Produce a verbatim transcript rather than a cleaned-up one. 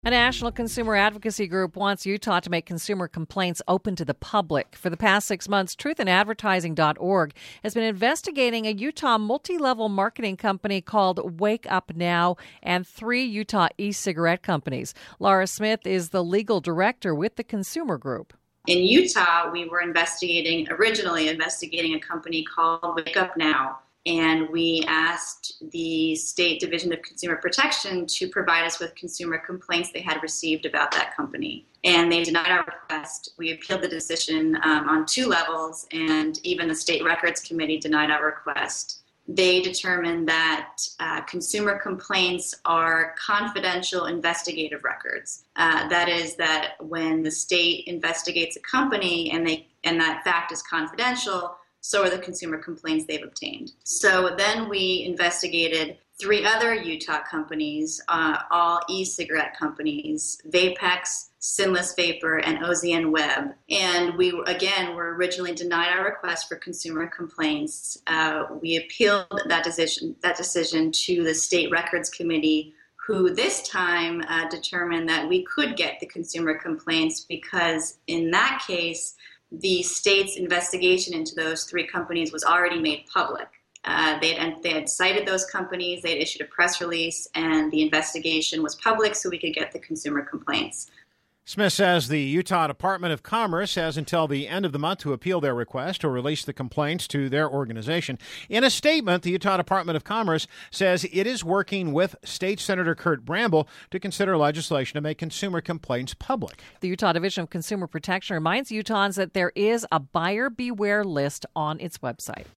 A national consumer advocacy group wants Utah to make consumer complaints open to the public. For the past six months, truth in advertising dot org has been investigating a Utah multi-level marketing company called Wake Up Now and three Utah e-cigarette companies. Laura Smith is the legal director with the consumer group. In Utah, we were investigating, originally investigating a company called Wake Up Now. And we asked the State Division of Consumer Protection to provide us with consumer complaints they had received about that company. And they denied our request. We appealed the decision um, on two levels, and even the State Records Committee denied our request. They determined that uh, consumer complaints are confidential investigative records. Uh, that is, that when the state investigates a company and they and that fact is confidential, so are the consumer complaints they've obtained. So then we investigated three other Utah companies, uh, all e-cigarette companies, Vapex, Sinless Vapor, and O Z N Web. And we, again, were originally denied our request for consumer complaints. Uh, we appealed that decision, that decision to the State Records Committee, who this time uh, determined that we could get the consumer complaints because in that case, the state's investigation into those three companies was already made public. Uh, they, had, they had cited those companies, they had issued a press release, and the investigation was public so we could get the consumer complaints. Smith says the Utah Department of Commerce has until the end of the month to appeal their request or release the complaints to their organization. In a statement, the Utah Department of Commerce says it is working with State Senator Kurt Bramble to consider legislation to make consumer complaints public. The Utah Division of Consumer Protection reminds Utahns that there is a buyer beware list on its website.